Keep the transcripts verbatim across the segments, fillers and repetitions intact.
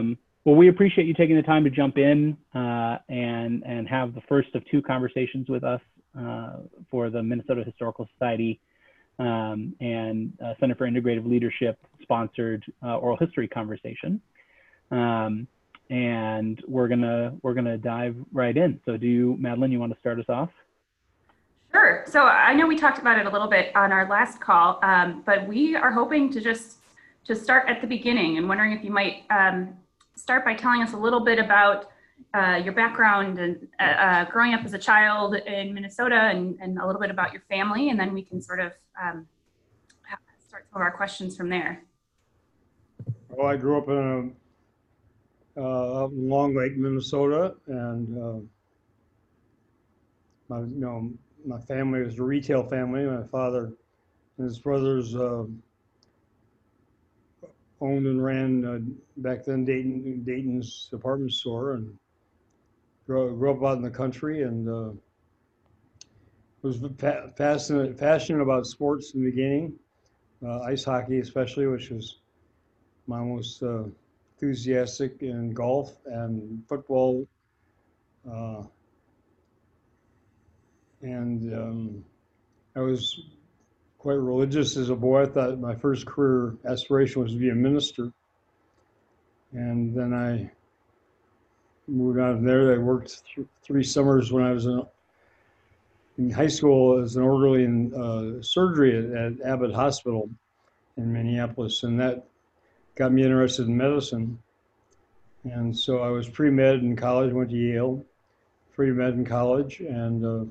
Um, well, we appreciate you taking the time to jump in uh, and and have the first of two conversations with us uh, for the Minnesota Historical Society um, and uh, Center for Integrative Leadership sponsored uh, oral history conversation. Um, and we're gonna we're gonna dive right in. So, do you, Madeline, you want to start us off? Sure. So I know we talked about it a little bit on our last call, um, but we are hoping to just to start at the beginning and wondering if you might um, start by telling us a little bit about uh, your background and uh, uh, growing up as a child in Minnesota and, and a little bit about your family, and then we can sort of um, start some of our questions from there. Well, I grew up in a, uh, Long Lake, Minnesota, and uh, my, you know, my family was a retail family. My father and his brothers uh, owned and ran uh, back then Dayton, Dayton's department store, and grew, grew up out in the country, and uh, was fa- fascinated, passionate about sports in the beginning, uh, ice hockey especially, which was my most uh, enthusiastic in golf and football. Uh, and um, I was quite religious as a boy. I thought my first career aspiration was to be a minister. And then I moved out of there. I worked th- three summers when I was in, in high school as an orderly in uh, surgery at, at Abbott Hospital in Minneapolis. And that got me interested in medicine. And so I was pre-med in college, went to Yale, pre-med in college, and uh,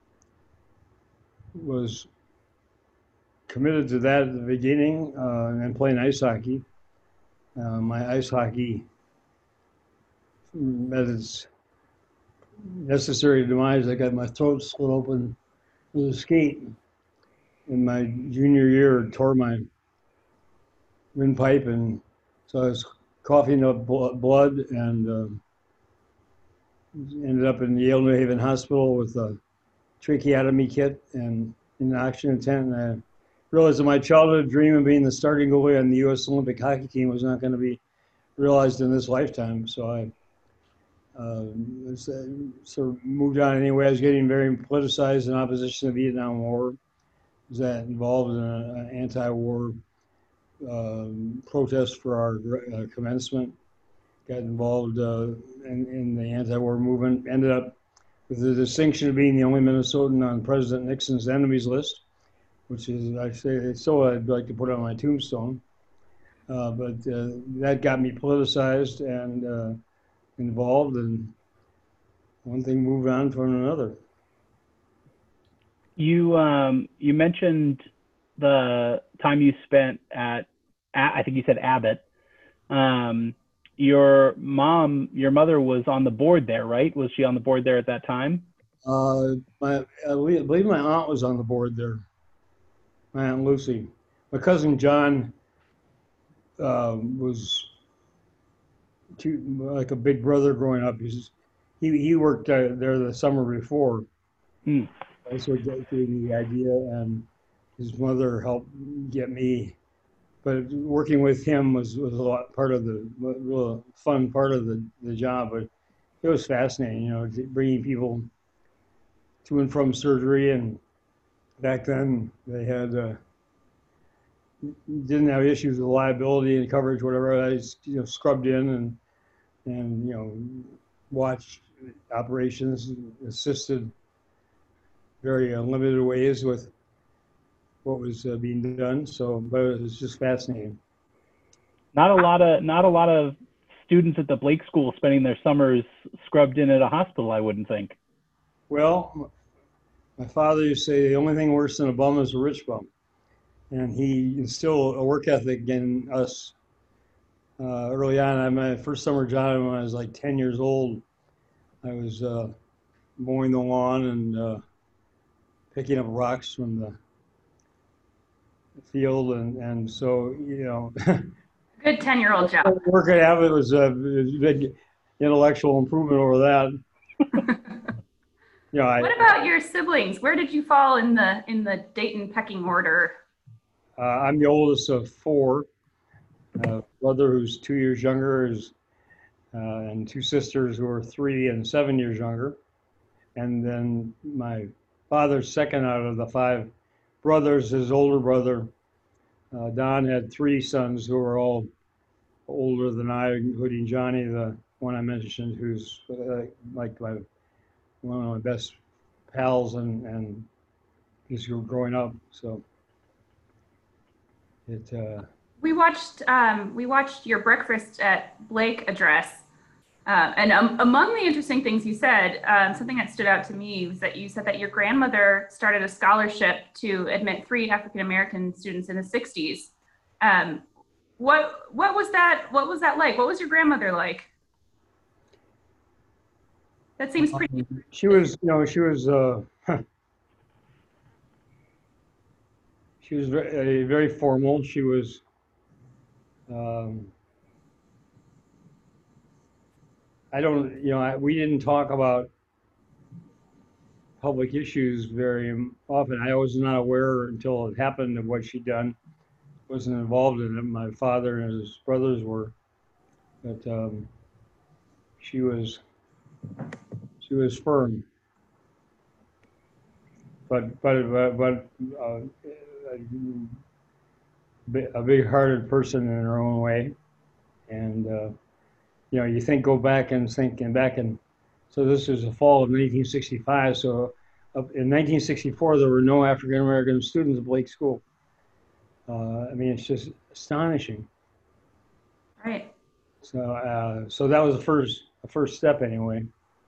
was committed to that at the beginning uh, and playing ice hockey. Uh, my ice hockey met its necessary demise. I got my throat slit open with a skate in my junior year, tore my windpipe, and so I was coughing up blood and uh, ended up in Yale New Haven Hospital with a tracheotomy kit and an oxygen tent. And I realized that my childhood dream of being the starting goalie on the U S Olympic hockey team was not going to be realized in this lifetime. So I uh, sort of moved on anyway. I was getting very politicized in opposition to the Vietnam War. Was that involved in an anti-war um, protest for our uh, commencement. Got involved uh, in, in the anti-war movement. Ended up with the distinction of being the only Minnesotan on President Nixon's enemies list, which is, I say, so I'd like to put on my tombstone. Uh, but uh, that got me politicized and uh, involved, and one thing moved on from another. You um, you mentioned the time you spent at, I think you said Abbott. Um, your mom, your mother was on the board there, right? Was she on the board there at that time? Uh, my, I believe my aunt was on the board there, my Aunt Lucy. My cousin John uh, was too, like a big brother growing up. He's, he, he worked uh, there the summer before. Mm. Also gave me the idea, and his mother helped get me. But working with him was, was a lot part of the real fun part of the, the job. But it was fascinating, you know, bringing people to and from surgery. And back then they had uh, didn't have issues with liability and coverage, whatever. I just, you know, scrubbed in and and you know watched operations, assisted very uh, limited ways with what was uh, being done. So, but it was just fascinating. Not a lot of not a lot of students at the Blake School spending their summers scrubbed in at a hospital, I wouldn't think. Well, my father used to say the only thing worse than a bum is a rich bum, and he instilled a work ethic in us uh, early on. I my first summer job when I was like ten years old. I was uh, mowing the lawn and uh, picking up rocks from the field, and and so you know. Good ten-year-old job. Work at Abbott was a big intellectual improvement over that. Yeah. I, what about your siblings? Where did you fall in the in the Dayton pecking order? Uh, I'm the oldest of four. Uh, brother who's two years younger is uh, and two sisters who were three and seven years younger. And then my father's second out of the five brothers, his older brother, uh, Don, had three sons who were all older than I, including Johnny, the one I mentioned, who's uh, like my, one of my best pals and, and he's growing up. So it. Uh, We watched um, we watched your breakfast at Blake address, uh, and um, among the interesting things you said, um, something that stood out to me was that you said that your grandmother started a scholarship to admit three African American students in the sixties. Um, what what was that? What was that like? What was your grandmother like? That seems pretty. Um, she was, you know, she was. Uh, she was very, very formal. She was. Um, I don't, you know, I, we didn't talk about public issues very often. I was not aware until it happened of what she'd done. Wasn't involved in it. My father and his brothers were, but um, she was, she was firm. But but but, but uh, a big-hearted person in her own way, and. Uh, You know, you think, go back and think, and back in, so this was the fall of nineteen sixty-five. So uh, in nineteen sixty-four, there were no African American students at Blake School. Uh, I mean, it's just astonishing. Right. So, uh, so that was the first, the first step, anyway.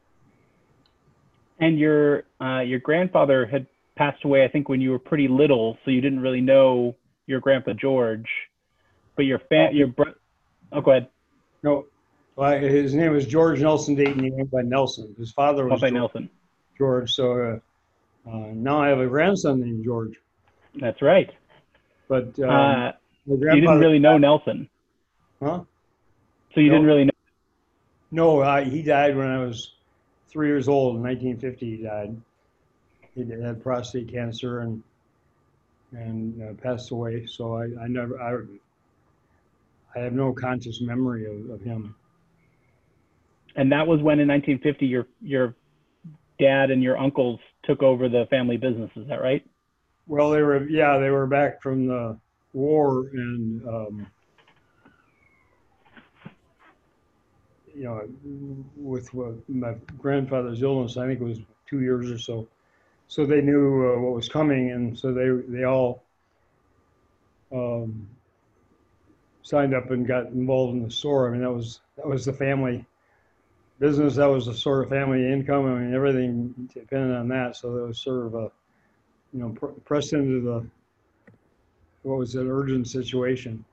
And your uh, your grandfather had passed away, I think, when you were pretty little, so you didn't really know your grandpa George. But your fa- your bro- oh, go ahead. No. Well, his name was George Nelson Dayton. He went by Nelson. His father was by George, Nelson. George. So uh, uh, now I have a grandson named George. That's right. But um, uh, you didn't really know Nelson. Huh? So you no. didn't really know. No, uh, he died when I was three years old. In nineteen fifty, he died. He had prostate cancer and and uh, passed away. So I, I never I, I have no conscious memory of, of him. And that was when in nineteen fifty your your dad and your uncles took over the family business, is that right? Well, they were, yeah, they were back from the war, and um, you know, with uh, my grandfather's illness, I think it was two years or so. So they knew uh, what was coming, and so they they all um, signed up and got involved in the store. I mean, that was that was the family business. That was the sort of family income. I mean, everything depended on that. So that was sort of a, you know, pr- pressed into the, what was an urgent situation.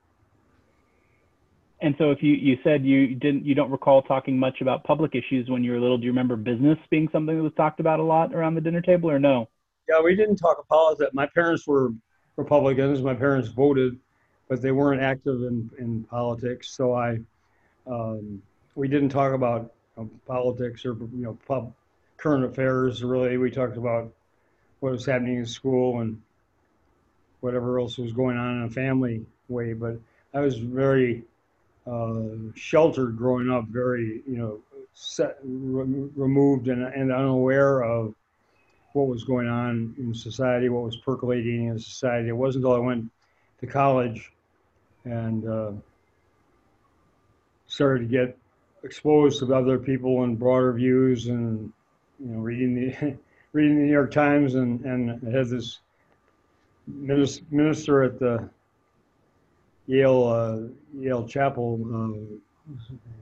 And so if you, you said you didn't, you don't recall talking much about public issues when you were little, do you remember business being something that was talked about a lot around the dinner table, or no? Yeah, we didn't talk politics. My parents were Republicans. My parents voted, but they weren't active in, in politics. So I, um, we didn't talk about you know, politics or, you know, pub, current affairs, really. We talked about what was happening in school and whatever else was going on in a family way. But I was very uh, sheltered growing up, very, you know, set, re- removed and, and unaware of what was going on in society, what was percolating in society. It wasn't until I went to college and uh, started to get exposed to other people and broader views, and you know, reading the reading the New York Times, and and I had this minister at the Yale uh, Yale Chapel, uh,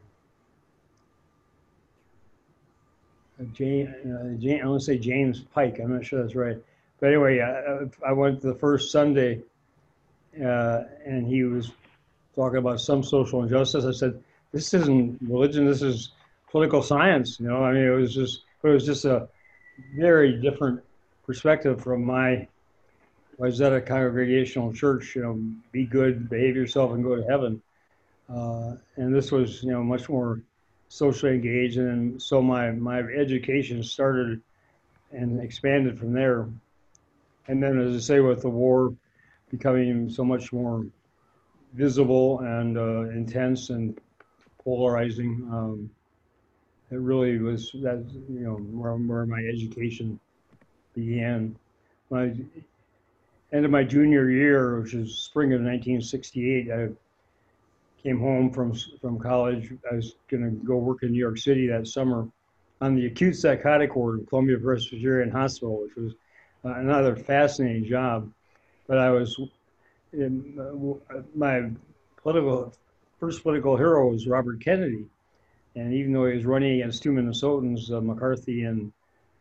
James, uh, James, I want to say James Pike. I'm not sure that's right, but anyway, I, I went the first Sunday, uh, and he was talking about some social injustice. I said, this isn't religion, this is political science. You know, I mean, it was just, it was just a very different perspective from my, I was at a congregational church, you know, be good, behave yourself, and go to heaven. Uh, and this was, you know, much more socially engaged. And so my, my education started and expanded from there. And then, as I say, with the war becoming so much more visible and uh, intense and polarizing. Um, it really was that, you know, where, where my education began. My end of my junior year, which is spring of nineteen sixty-eight, I came home from from college. I was going to go work in New York City that summer on the acute psychotic ward of Columbia Presbyterian Hospital, which was uh, another fascinating job. But I was in, uh, my political first political hero was Robert Kennedy, and even though he was running against two Minnesotans, uh, McCarthy and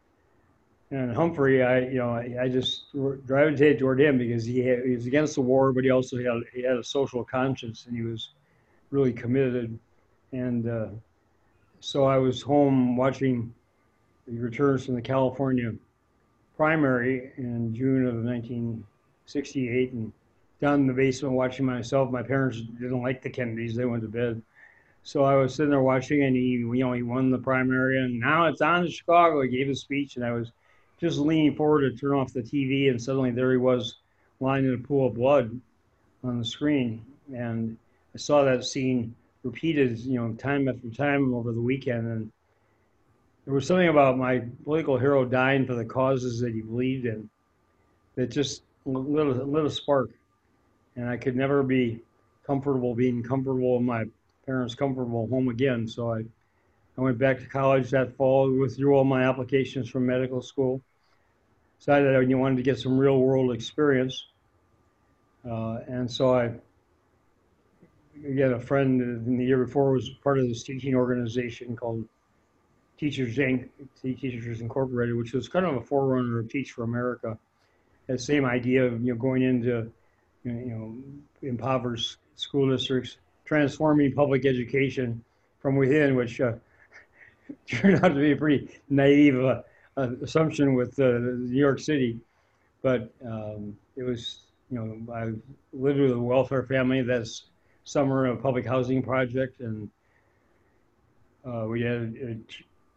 and Humphrey, I you know I, I just gravitated toward him because he, had, he was against the war, but he also had he had a social conscience, and he was really committed. And uh, so I was home watching the returns from the California primary in June of nineteen sixty-eight, and down in the basement watching myself. My parents didn't like the Kennedys; they went to bed. So I was sitting there watching, and he, you know, he won the primary, and now it's on to Chicago. He gave a speech, and I was just leaning forward to turn off the T V, and suddenly there he was, lying in a pool of blood on the screen. And I saw that scene repeated, you know, time after time over the weekend. And there was something about my political hero dying for the causes that he believed in that just lit a, lit a spark. And I could never be comfortable being comfortable in my parents' comfortable home again. So I, I went back to college that fall, withdrew all my applications from medical school, decided I wanted to get some real world experience. Uh, and so I, again, a friend in the year before was part of this teaching organization called Teachers Incorporated, Teachers Incorporated, which was kind of a forerunner of Teach for America. That same idea of, you know, going into, you know, impoverished school districts, transforming public education from within, which uh, turned out to be a pretty naive uh, uh, assumption with uh, New York City. But um, it was, you know, I lived with a welfare family that's summer a public housing project, and uh, we had a, a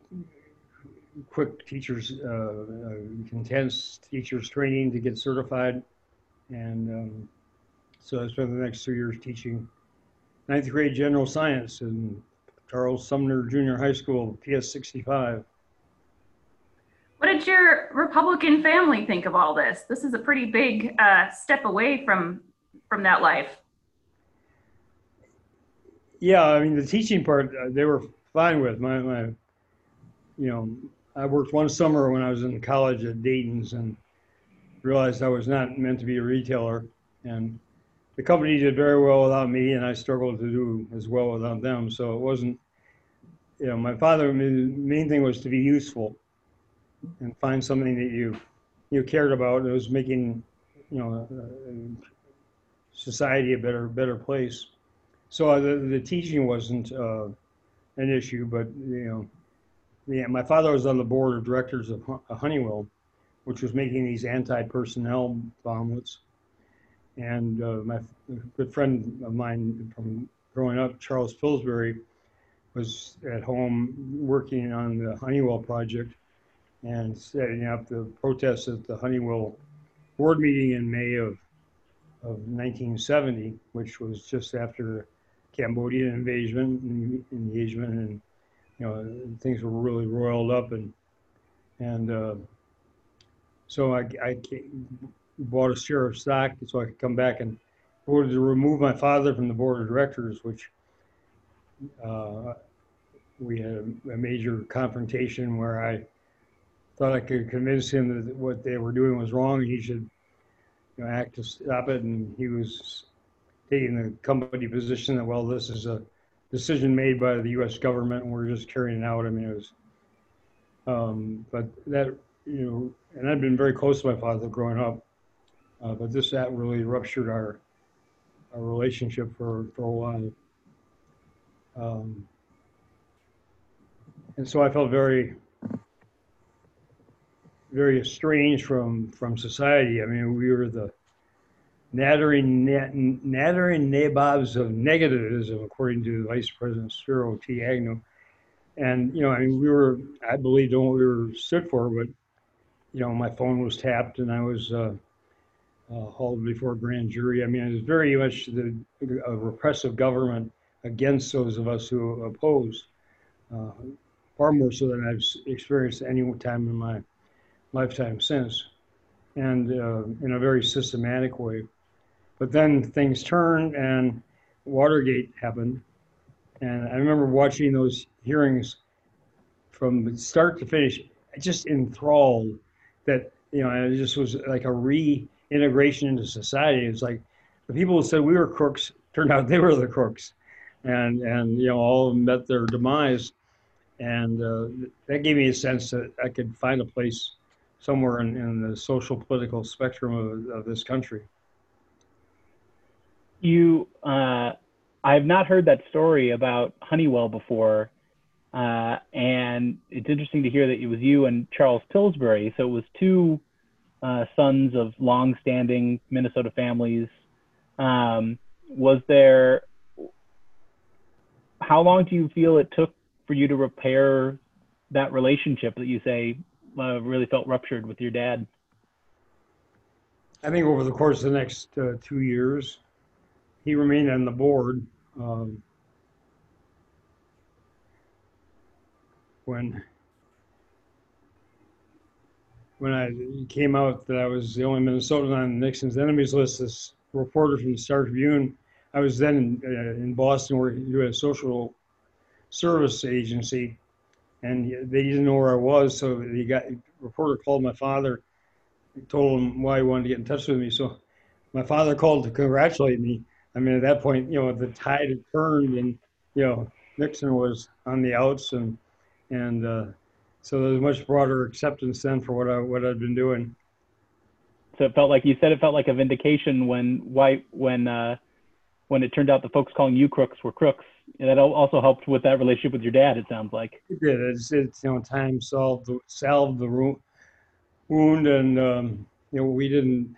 quick teachers, uh, uh, intense teachers training to get certified. And um, so I spent the next two years teaching ninth grade general science in Charles Sumner Junior High School, P S sixty-five. What did your Republican family think of all this? This is a pretty big uh, step away from from that life. Yeah, I mean, the teaching part, uh, they were fine with. My, my, you know, I worked one summer when I was in college at Dayton's and realized I was not meant to be a retailer. And the company did very well without me, and I struggled to do as well without them. So it wasn't, you know, my father, the main thing was to be useful and find something that you, you cared about. It was making, you know, uh, society a better, better place. So uh, the, the teaching wasn't uh, an issue, but, you know, yeah, my father was on the board of directors of Honeywell, which was making these anti-personnel bomblets. And uh, my good friend of mine from growing up, Charles Pillsbury, was at home working on the Honeywell project and setting up the protests at the Honeywell board meeting in May of, of nineteen seventy, which was just after the Cambodian invasion, engagement, and, you know, things were really roiled up. And, and uh, so I, I came, bought a share of stock so I could come back and voted to remove my father from the board of directors, which uh, we had a, a major confrontation where I thought I could convince him that what they were doing was wrong and he should, you know, act to stop it. And he was taking the company position that, well, this is a decision made by the U S government and we're just carrying it out. I mean, it was, um, but that, you know, and I'd been very close to my father growing up. Uh, but this that really ruptured our our relationship for, for a while. Um, and so I felt very, very estranged from, from society. I mean, we were the nattering, nattering nabobs of negativism, according to Vice President Spiro T. Agnew. And, you know, I mean, we were, I believed in what we were stood for, but, you know, my phone was tapped and I was, uh, Uh, hauled before a grand jury. I mean, it was very much the, a repressive government against those of us who opposed, uh, far more so than I've experienced any time in my lifetime since, and uh, in a very systematic way. But then things turned and Watergate happened. And I remember watching those hearings from start to finish, just enthralled that, you know, it just was like a reintegration into society. It's like the people who said we were crooks turned out they were the crooks, and, and you know, all of them met their demise. And uh, that gave me a sense that I could find a place somewhere in, in the social political spectrum of, of this country. You, uh, I have not heard that story about Honeywell before, uh, and it's interesting to hear that it was you and Charles Pillsbury. So it was two uh, sons of long-standing Minnesota families. Um, was there? How long do you feel it took for you to repair that relationship that you say uh, really felt ruptured with your dad? I think over the course of the next uh, two years. He remained on the board. Um, when when I came out that I was the only Minnesotan on Nixon's enemies list, this reporter from the Star Tribune, I was then in, uh, in Boston working doing a social service agency, and they didn't know where I was, so the guy, the reporter called my father, told him why he wanted to get in touch with me. So my father called to congratulate me. I mean, at that point, you know, the tide had turned, and you know, Nixon was on the outs, and and uh, so there was much broader acceptance then for what I what I'd been doing. So it felt like you said it felt like a vindication when why when uh, when it turned out the folks calling you crooks were crooks. And that also helped with that relationship with your dad. It sounds like it did. It's, it's you know, time solved the, salved the wound, and um, you know, we didn't.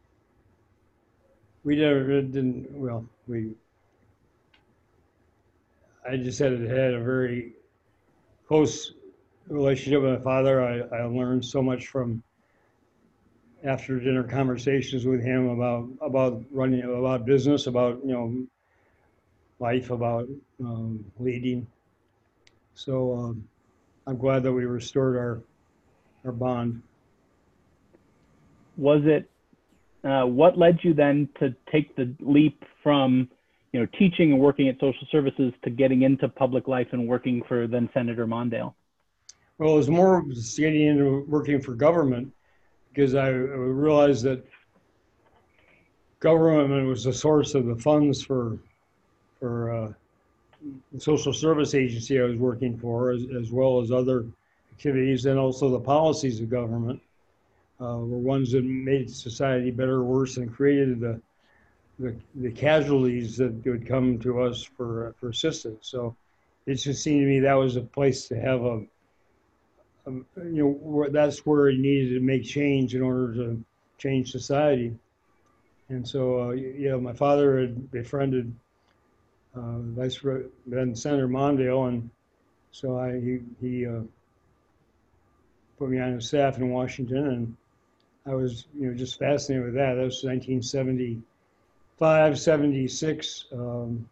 We never didn't, well, we, I just had, had a very close relationship with my father. I, I learned so much from after dinner conversations with him about, about running, about business, about, you know, life, about um, leading. So um, I'm glad that we restored our, our bond. Was it, Uh, what led you then to take the leap from, you know, teaching and working at social services to getting into public life and working for then Senator Mondale? Well, it was more getting into working for government, because I realized that government was the source of the funds for for uh, the social service agency I was working for, as, as well as other activities, and also the policies of government. Uh, were ones that made society better or worse, and created the, the the casualties that would come to us for for assistance. So it just seemed to me that was a place to have a, a you know, where, that's where it needed to make change in order to change society. And so uh, you know, my father had befriended uh, Vice then Senator Mondale, and so I he, he uh, put me on his staff in Washington, and I was, you know, just fascinated with that. That was nineteen seventy-five, seventy-six. Um,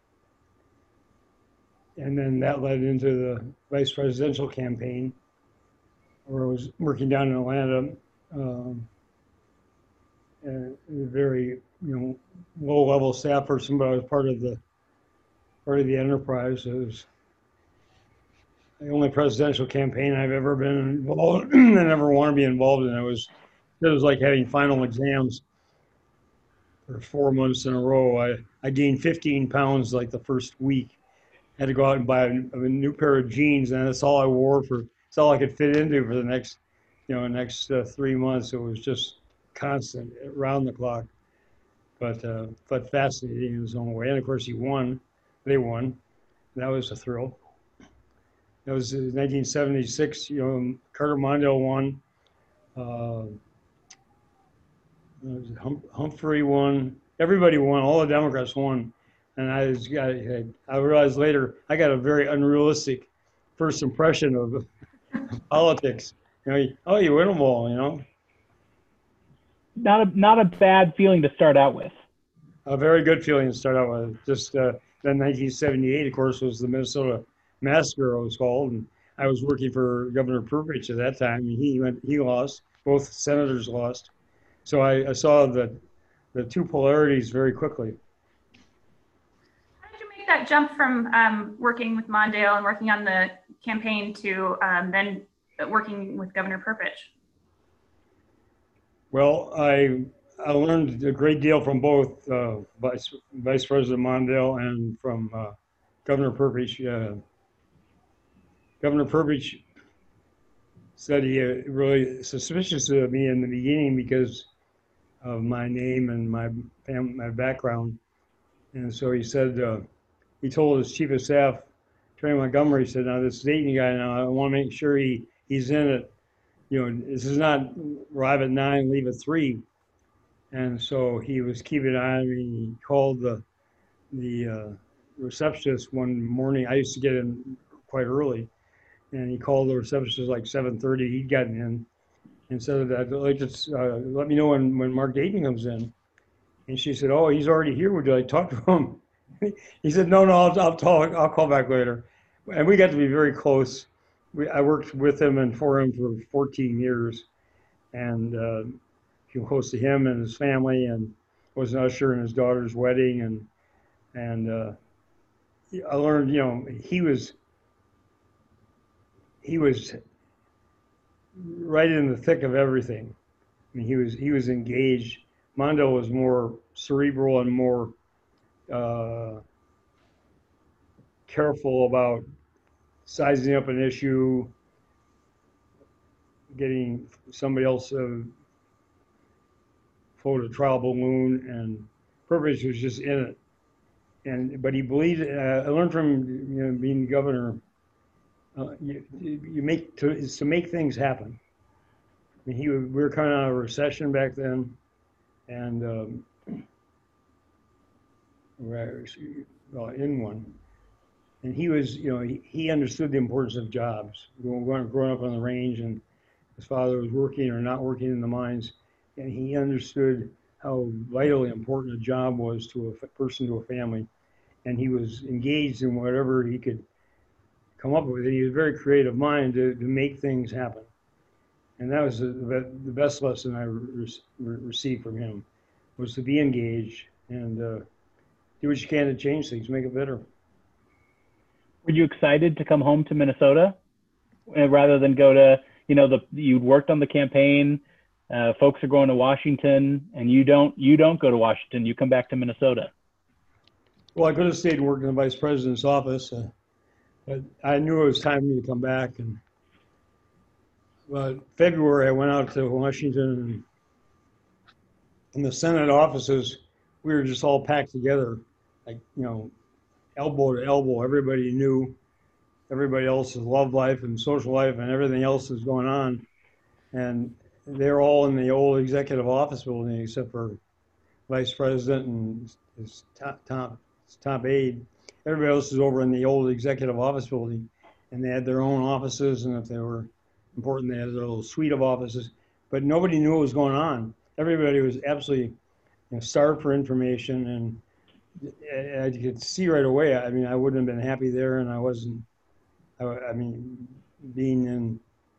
and then that led into the vice presidential campaign, where I was working down in Atlanta, um, and a very, you know, low-level staff person, but I was part of the part of the enterprise. It was the only presidential campaign I've ever been involved in and ever want to be involved in. It was It was like having final exams for four months in a row. I, I gained fifteen pounds like the first week. I had to go out and buy a, a new pair of jeans, and that's all I wore for, it's all I could fit into for the next, you know, next uh, three months. It was just constant, around the clock, but, uh, but fascinating in its own way. And of course he won, they won. That was a thrill. That was in nineteen seventy-six, you know, Carter Mondale won. Uh, hum, Humphrey won. Everybody won. All the Democrats won. And I was, I, I realized later I got a very unrealistic first impression of politics. You know, oh, you win them all. You know, Not a not a bad feeling to start out with. a very good feeling to start out with. Just uh, then nineteen seventy-eight, of course, was the Minnesota Massacre, it was called, and I was working for Governor Perpich at that time, and he went, he lost. Both senators lost. So I, I saw the the two polarities very quickly. How did you make that jump from um, working with Mondale and working on the campaign to um, then working with Governor Perpich? Well, I I learned a great deal from both uh, Vice Vice President Mondale and from uh, Governor Perpich. Uh, Governor Perpich said he uh, really suspicious of me in the beginning because of my name and my fam- my background, and so he said uh, he told his chief of staff, Terry Montgomery, he said, "Now this Dayton guy, now I want to make sure he he's in it. You know, this is not arrive at nine, leave at three." And so he was keeping an eye on me. He called the the uh, receptionist one morning. I used to get in quite early, and he called the receptionist like seven thirty. He'd gotten in and said, "I'd like to uh, let me know when, when Mark Dayton comes in." And she said, "Oh, he's already here. Would you like to talk to him?" He said, "No, no, I'll, I'll talk. I'll call back later." And we got to be very close. We, I worked with him and for him for fourteen years, and uh, came close to him and his family, and was an usher in his daughter's wedding, and and uh, I learned, you know, he was he was right in the thick of everything. I mean, he was he was engaged. Mondale was more cerebral and more uh, careful about sizing up an issue, getting somebody else to float a trial balloon, and Perpich was just in it. And but he believed. Uh, I learned from, you know, being governor. Uh, you, you make to is to make things happen. I mean, he we were coming out of a recession back then, and um, we're well, in one. And he was, you know, he, he understood the importance of jobs. Growing, growing up on the range, and his father was working or not working in the mines, and he understood how vitally important a job was to a person, to a family. And he was engaged in whatever he could come up with. And he was a very creative mind to, to make things happen. And that was the, the best lesson I re re received from him, was to be engaged and uh, do what you can to change things, make it better. Were you excited to come home to Minnesota uh, rather than go to, you know, the you'd worked on the campaign, uh, folks are going to Washington, and you don't you don't go to Washington, you come back to Minnesota? Well, I could have stayed and worked in the vice president's office, uh, but I knew it was time for me to come back. And well, February, I went out to Washington, and in the Senate offices, we were just all packed together, like, you know, elbow to elbow. Everybody knew everybody else's love life and social life and everything else that's going on. And they're all in the old executive office building, except for vice president and his top, top, his top aide. Everybody else is over in the old executive office building, and they had their own offices, and if they were important, they had their little suite of offices. But nobody knew what was going on. Everybody was absolutely, you know, starved for information, and I could see right away. I mean, I wouldn't have been happy there, and I wasn't. I, I mean, being in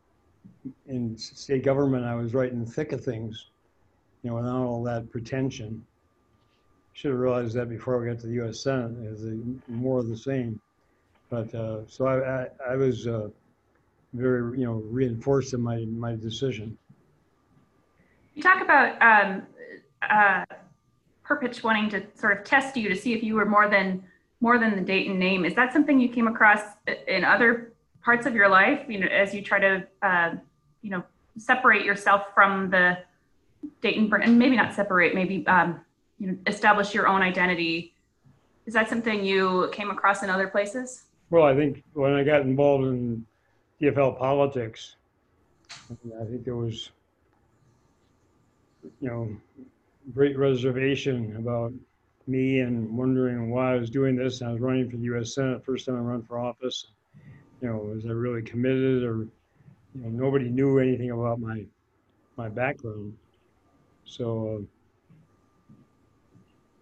in state government, I was right in the thick of things, you know, without all that pretension. Should have realized that before we got to the U S Senate. It was more of the same. But uh, so I, I, I was uh, very, you know, reinforced in my my decision. You talk about um, uh, Perpich wanting to sort of test you to see if you were more than more than the Dayton name. Is that something you came across in other parts of your life, you know, as you try to, uh, you know, separate yourself from the Dayton brand, and maybe not separate, maybe, um, you know, establish your own identity? Is that something you came across in other places? Well, I think when I got involved in D F L politics, I think there was, you know, great reservation about me and wondering why I was doing this. And I was running for the U S Senate, first time I run for office. You know, was I really committed, or, you know, nobody knew anything about my my background. So, uh,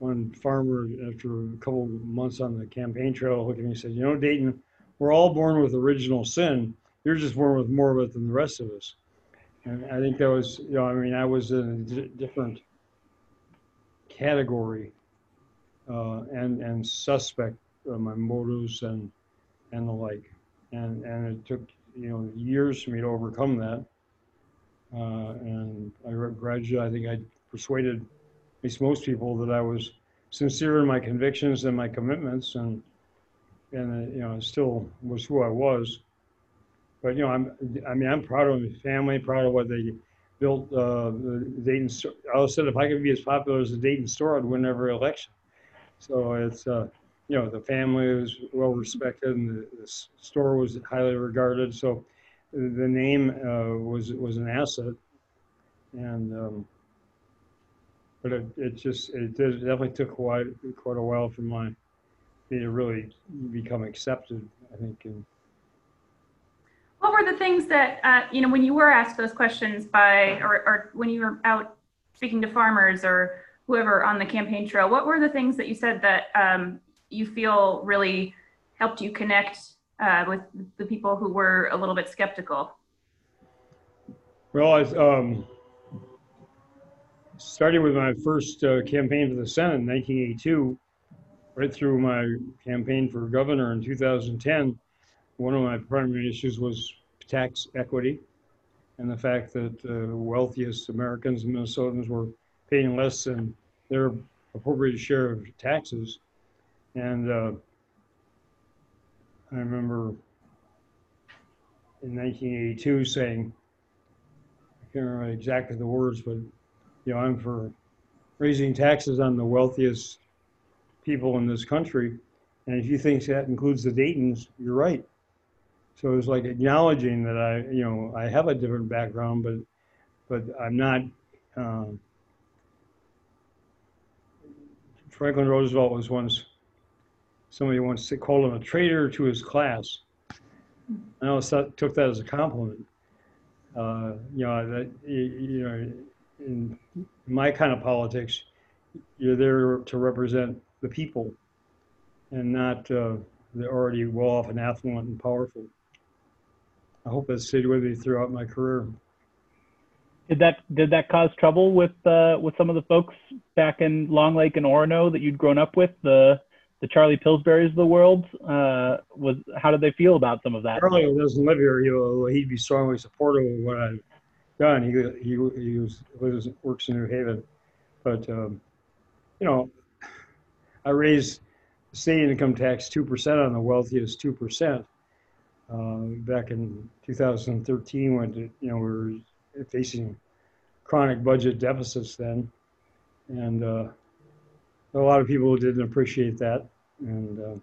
one farmer, after a couple of months on the campaign trail, looked at me and said, "You know, Dayton, we're all born with original sin. You're just born with more of it than the rest of us." And I think that was, you know, I mean, I was in a d- different category uh, and and suspect of my motives and and the like. And and it took, you know, years for me to overcome that. Uh, and I gradually, I think I persuaded at least most people that I was sincere in my convictions and my commitments, and and uh, you know, still was who I was. But you know, I'm I mean, I'm proud of my family, proud of what they built. Uh, the Dayton. I always said if I could be as popular as the Dayton store, I'd win every election. So it's uh, you know, the family was well respected, and the, the store was highly regarded. So the name uh, was was an asset, and um, but it, it just it did, it definitely took quite quite a while for my me to really become accepted, I think. And What were the things that, uh, you know, when you were asked those questions by, or, or when you were out speaking to farmers or whoever on the campaign trail, what were the things that you said that um, you feel really helped you connect uh, with the people who were a little bit skeptical? well, I um, started with my first uh, campaign for the Senate in nineteen eighty-two, right through my campaign for governor in two thousand ten. One of my primary issues was tax equity and the fact that the uh, wealthiest Americans and Minnesotans were paying less than their appropriate share of taxes. And uh, I remember in nineteen eighty-two saying, I can't remember exactly the words, but you know, I'm for raising taxes on the wealthiest people in this country. And if you think that includes the Daytons, you're right. So it was like acknowledging that I, you know, I have a different background, but, but I'm not. Um, Franklin Roosevelt was once, somebody once called him a traitor to his class. I always thought, took that as a compliment. Uh, you know, that you know, in my kind of politics, you're there to represent the people, and not uh, the already well-off and affluent and powerful. I hope that stayed with me throughout my career. Did that did that cause trouble with uh, with some of the folks back in Long Lake and Orono that you'd grown up with, the the Charlie Pillsbury's of the world? Uh, was how did they feel about some of that? Charlie doesn't live here. He'll, he'd be strongly supportive of what I've done. He he he was, lives works in New Haven, but um, you know, I raised the state income tax two percent on the wealthiest two percent uh, back in two thousand thirteen when you know we were facing chronic budget deficits then, and uh, a lot of people didn't appreciate that, and uh,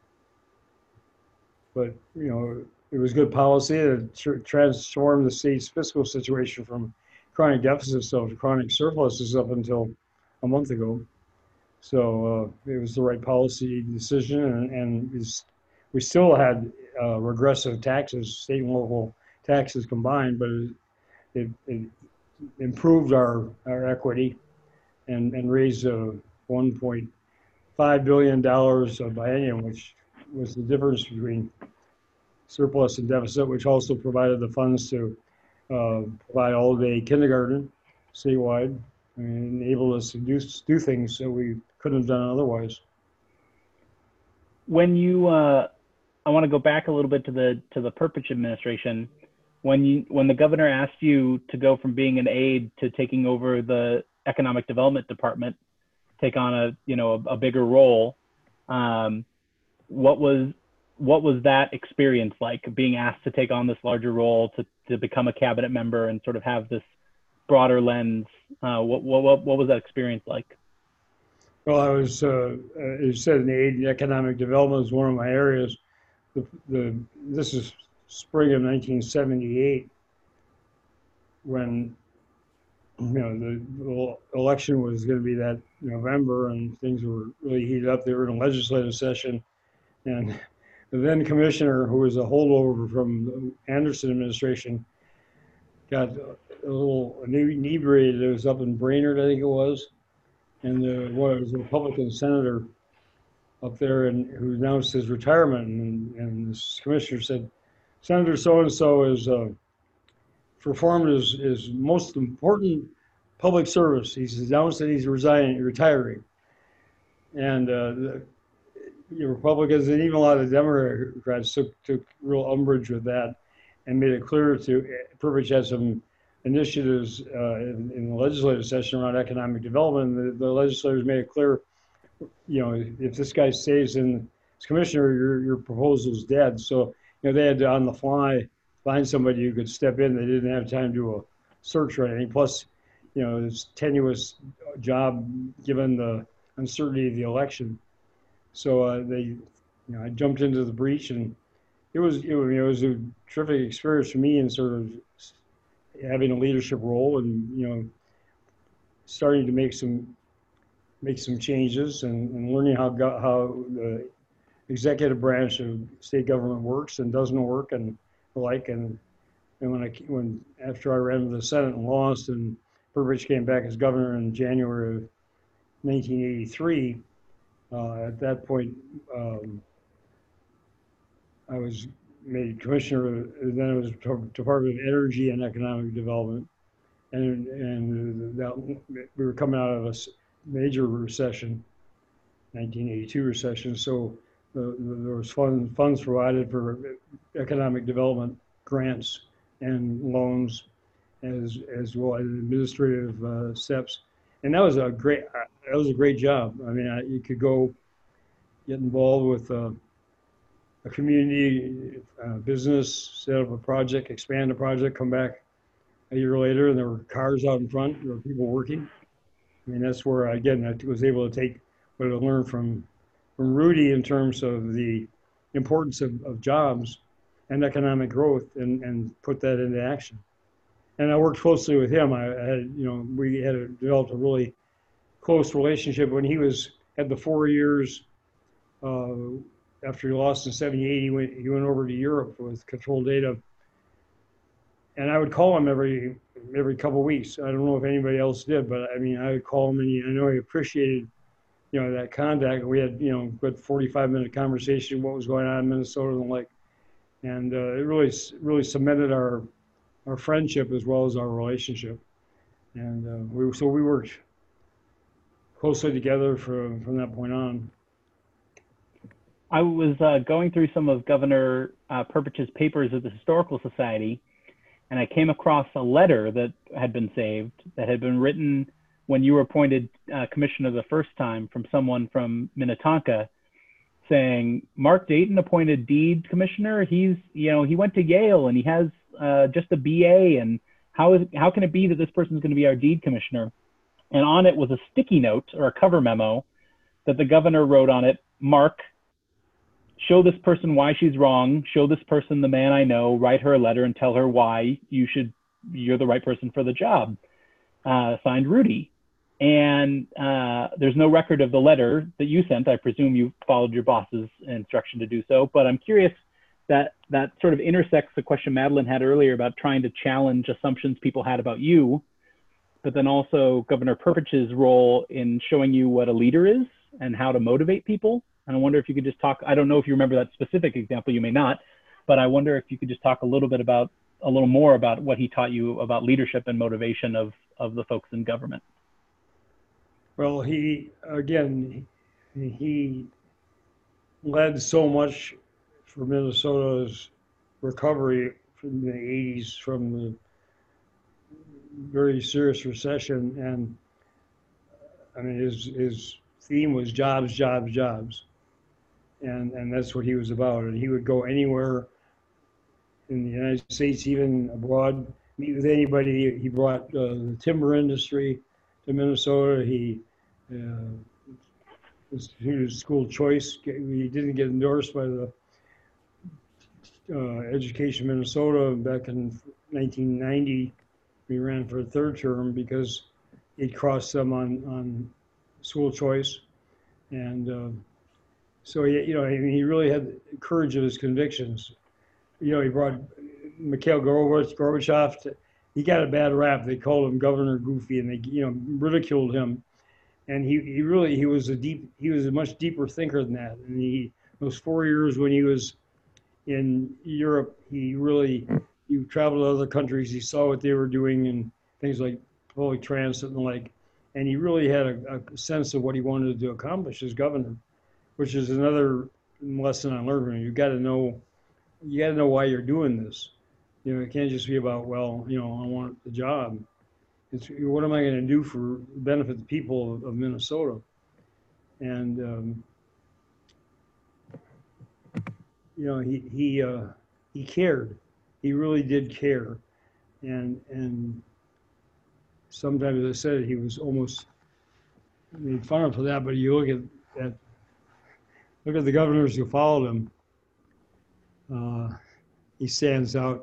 but you know, it was good policy to tr- transform the state's fiscal situation from chronic deficits to chronic surpluses up until a month ago. So uh, it was the right policy decision, and, and we still had uh, regressive taxes, state and local taxes combined, but it, it, it improved our, our equity and, and raised uh, one point five billion dollars a biennium, which was the difference between surplus and deficit, which also provided the funds to uh, provide all-day kindergarten statewide and enabled us to do, do things that we couldn't have done otherwise. When you, uh, I want to go back a little bit to the to the Perpich administration. When you when the governor asked you to go from being an aide to taking over the economic development department, take on a you know a, a bigger role, um, what was what was that experience like, being asked to take on this larger role, to to become a cabinet member and sort of have this broader lens? Uh, what what what was that experience like? Well, I was, uh, as you said, in aid and economic development is one of my areas. The, the this is spring of nineteen seventy-eight, when you know the, the election was going to be that November, and things were really heated up. They were in a legislative session, and the then commissioner, who was a holdover from the Anderson administration, got a little inebriated. It was up in Brainerd, I think it was, and there was a Republican senator up there and who announced his retirement, and, and this commissioner said, Senator so-and-so is uh, performed his, his most important public service. He's announced that he's resigning, retiring. And uh, the, the Republicans and even a lot of Democrats took, took real umbrage with that and made it clear to, Burbidge had some initiatives uh, in, in the legislative session around economic development. The, the legislators made it clear, you know, if this guy stays in as commissioner, your, your proposal's dead. So, you know, they had to, on the fly, find somebody who could step in. They didn't have time to do a search or anything. Plus, you know, it's tenuous job given the uncertainty of the election. So uh, they, you know, I jumped into the breach, and it was, it was, it was a terrific experience for me in sort of having a leadership role and, you know, starting to make some make some changes and, and learning how go, how the executive branch of state government works and doesn't work and the like. And and when I when after I ran for the Senate and lost, and Burbidge came back as governor in January of nineteen eighty-three, uh, at that point um, I was made commissioner. Then it was Department of Energy and Economic Development, and and that, we were coming out of a major recession, nineteen eighty-two recession. So uh, there was fund, funds provided for economic development grants and loans, as as well as administrative uh, steps. And that was a great uh, that was a great job. I mean, I, you could go get involved with uh, a community uh, business, set up a project, expand a project, come back a year later, and there were cars out in front. There were people working. I mean, that's where, again, I was able to take what I learned from, from Rudy in terms of the importance of, of jobs and economic growth, and, and put that into action. And I worked closely with him. I, I had, you know, we had a, developed a really close relationship. When he was, had the four years uh, after he lost in seventy-eight, he went, he went over to Europe with Control Data. And I would call him every every couple of weeks. I don't know if anybody else did, but I mean, I would call him, and he, I know he appreciated, you know, that contact. We had, you know, good forty-five minute conversation, what was going on in Minnesota and the like. And uh, it really, really cemented our our friendship as well as our relationship. And uh, we so we worked closely together from from that point on. I was uh, going through some of Governor uh, Burbidge's papers at the Historical Society, and I came across a letter that had been saved that had been written when you were appointed uh, commissioner the first time, from someone from Minnetonka, saying, Mark Dayton appointed deed commissioner. He's, you know, he went to Yale and he has uh, just a B A, and how is how can it be that this person's going to be our deed commissioner? And on it was a sticky note or a cover memo that the governor wrote on it, Mark, show this person why she's wrong, show this person the man I know, write her a letter and tell her why you should, you're the right person for the job. Uh, signed, Rudy. And uh, there's no record of the letter that you sent. I presume you followed your boss's instruction to do so, but I'm curious that that sort of intersects the question Madeline had earlier about trying to challenge assumptions people had about you, but then also Governor Burbidge's role in showing you what a leader is and how to motivate people. And I wonder if you could just talk, I don't know if you remember that specific example, you may not, but I wonder if you could just talk a little bit about, a little more about what he taught you about leadership and motivation of, of the folks in government. Well, he, again, he led so much for Minnesota's recovery from the eighties, from the very serious recession. And I mean, his, his theme was jobs, jobs, jobs. And, and that's what he was about. And he would go anywhere in the United States, even abroad, meet with anybody. He brought uh, the timber industry to Minnesota. He uh, instituted school choice. He didn't get endorsed by the uh, Education Minnesota back in nineteen ninety. He ran for a third term because it crossed them on, on school choice. And uh, so, he, you know, I mean, he really had the courage of his convictions. You know, he brought Mikhail Gorbachev to, he got a bad rap. They called him Governor Goofy, and they, you know, ridiculed him. and he, he really, he was a deep, he was a much deeper thinker than that. And he, those four years when he was in Europe, he really, he traveled to other countries, he saw what they were doing and things like public transit and like, and he really had a, a sense of what he wanted to accomplish as governor, which is another lesson I learned from him. You got to know, you got to know why you're doing this. You know, it can't just be about, well, you know, I want the job. It's what am I going to do for benefit the people of, of Minnesota? And um, you know, he he uh, he cared. He really did care, and and sometimes, as I said, he was almost made fun of for that. But you look at at look at the governors who followed him. Uh, he stands out.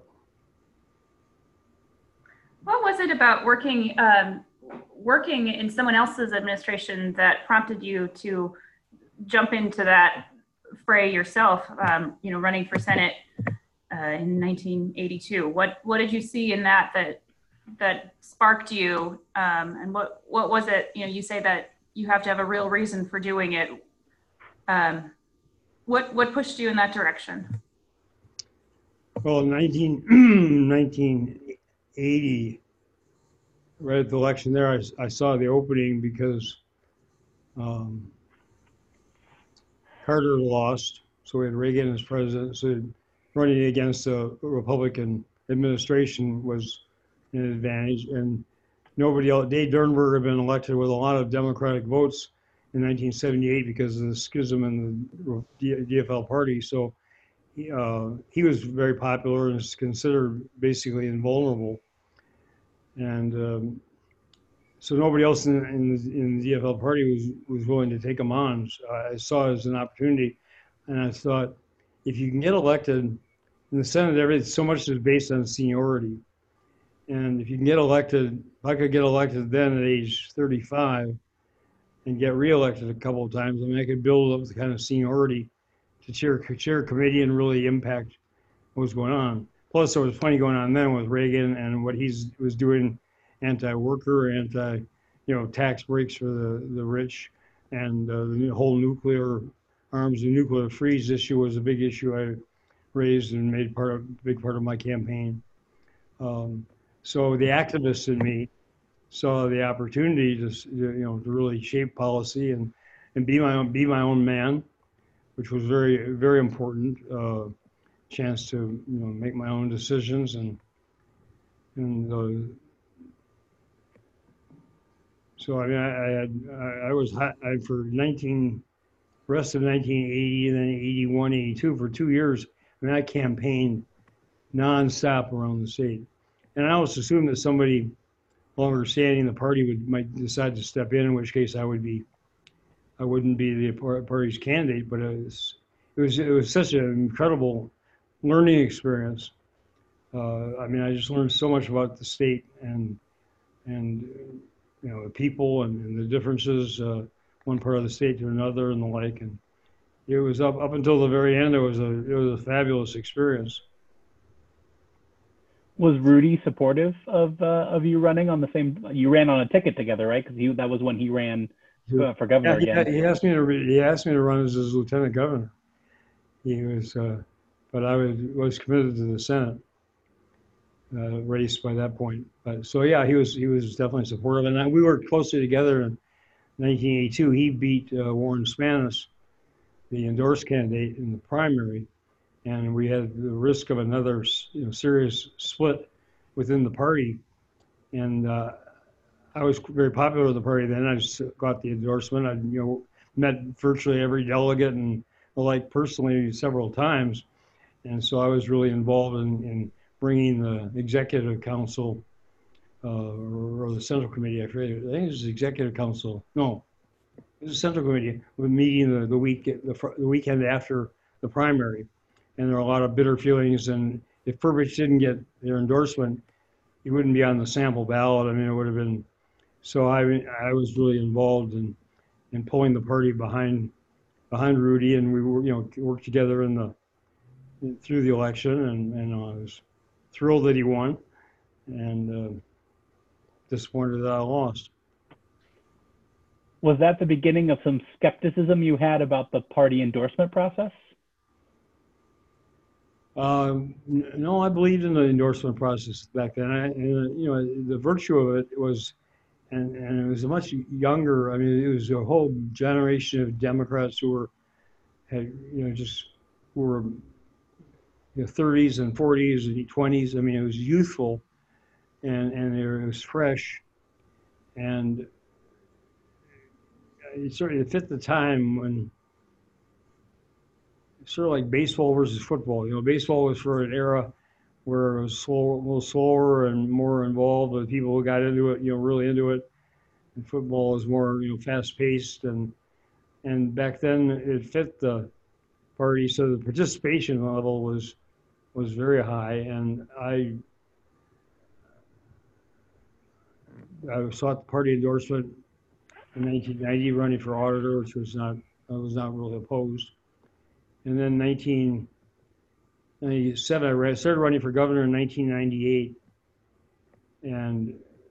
What was it about working um, working in someone else's administration that prompted you to jump into that fray yourself? Um, you know, running for Senate uh, in nineteen eighty-two. What what did you see in that that that sparked you? Um, and what what was it? You know, you say that you have to have a real reason for doing it. Um, what what pushed you in that direction? Well, in nineteen, nineteen eighty, right at the election there, I, I saw the opening because um, Carter lost, so we had Reagan as president. So running against a Republican administration was an advantage, and nobody else. Dave Durnberg had been elected with a lot of Democratic votes in nineteen seventy-eight because of the schism in the D F L party. So he, uh, he was very popular and is considered basically invulnerable. And um, so nobody else in, in, the, in the D F L party was, was willing to take him on. So I saw it as an opportunity. And I thought, if you can get elected in the Senate, everything, so much is based on seniority. And if you can get elected, if I could get elected then at age thirty-five and get reelected a couple of times, I mean, I could build up the kind of seniority to chair, chair a committee and really impact what was going on. Plus, there was plenty going on then with Reagan and what he was doing, anti-worker, anti, you know, tax breaks for the, the rich, and uh, the whole nuclear arms and nuclear freeze issue was a big issue I raised and made part of big part of my campaign. Um, so the activist in me saw the opportunity to, you know, to really shape policy and, and be my own be my own man, which was very very important. Uh, chance to, you know, make my own decisions, and and uh, so I mean I, I had I, I was hot, I, for nineteen rest of nineteen eighty and then eighty-one, eighty-two for two years. I mean I campaigned nonstop around the state, and I always assumed that somebody longer standing in the party would might decide to step in, in which case I would be I wouldn't be the party's candidate. But it was it was it was such an incredible learning experience. Uh, I mean, I just learned so much about the state and and you know the people and, and the differences, uh, one part of the state to another and the like. And it was up up until the very end. It was a it was a fabulous experience. Was Rudy supportive of uh, of you running on the same? You ran on a ticket together, right? Because that was when he ran uh, for governor yeah, again. He, he asked me to he asked me to run as his lieutenant governor. He was. Uh, But I was, was committed to the Senate uh, race by that point. But so yeah, he was he was definitely supportive, and I, we worked closely together in nineteen eighty-two. He beat uh, Warren Spanis, the endorsed candidate, in the primary, and we had the risk of another, you know, serious split within the party. And uh, I was very popular with the party then. I just got the endorsement. I you know met virtually every delegate and the like personally several times. And so I was really involved in, in bringing the executive council uh, or, or the central committee. I think it was the executive council. No, it was the central committee. We were meeting the, the week the, the weekend after the primary, and there were a lot of bitter feelings. And if Burbidge didn't get their endorsement, he wouldn't be on the sample ballot. I mean, it would have been. So I I was really involved in in pulling the party behind behind Rudy, and we were you know worked together in the. through the election, and, and I was thrilled that he won, and uh, disappointed that I lost. was that the beginning of some skepticism you had about the party endorsement process? Um, no, I believed in the endorsement process back then. I, and, you know, the virtue of it was, and, and it was a much younger, I mean, it was a whole generation of Democrats who were, had, you know, just were, you know, thirties and forties and twenties. I mean, it was youthful, and, and it was fresh. And it sort of fit the time when, sort of like baseball versus football. You know, baseball was for an era where it was slow, a little slower and more involved with people who got into it, you know, really into it. And football was more, you know, fast paced, and and back then it fit the party, so the participation level was was very high. And I I sought the party endorsement in nineteen ninety, running for auditor, which was not I was not really opposed. And then nineteen ninety-seven, I started running for governor in nineteen ninety-eight, and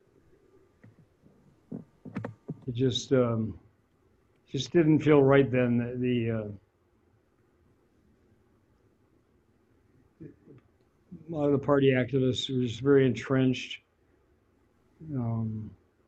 it just um, just didn't feel right then. The, the uh, a lot of the party activists were just very entrenched. Um,